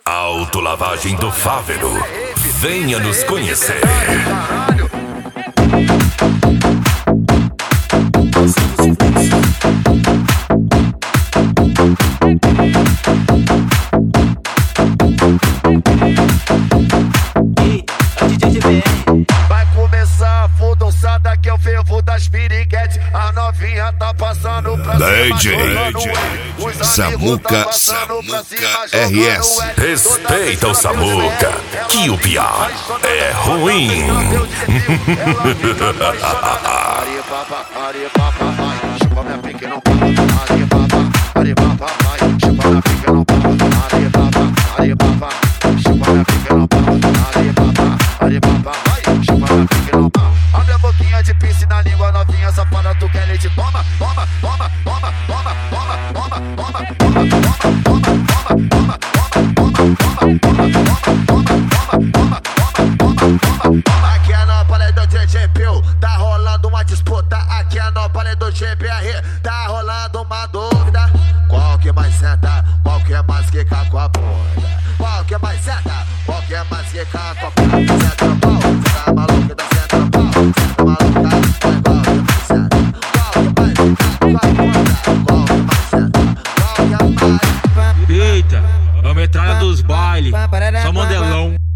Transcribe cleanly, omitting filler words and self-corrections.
Autolavagem do Fávero. Venha nos conhecer. Vai começar a fudonçada que é o fervo das piriguetes. A novinha tá passando pra DJ Samuca RS. Respeita o Samuca, que o piá é ruim. Chupa minha pique, não para. Chupa minha pique, não para. Chupa minha pique, não para. Chupa minha pique, não para. Abre a boquinha de pince na língua novinha, safada, tu quer leite? Toma, toma, toma, toma, toma, toma, toma, toma, toma, toma, aqui é no palé do DJ Pio, tá rolando uma disputa. Aqui é no palé do GBR, tá rolando uma dúvida. Qual que mais senta? Qual que é mais que cá com a bunda? Qual que é mais senta? Qual que é mais que cá com a bunda? Senta no pau, senta maluco, tá senta no pau, senta maluco, tá? Qual que mais senta? Qual que mais que cá com a bunda? Qual que mais senta? Qual que é mais? Eita, a metralha dos bailes, só mandelão.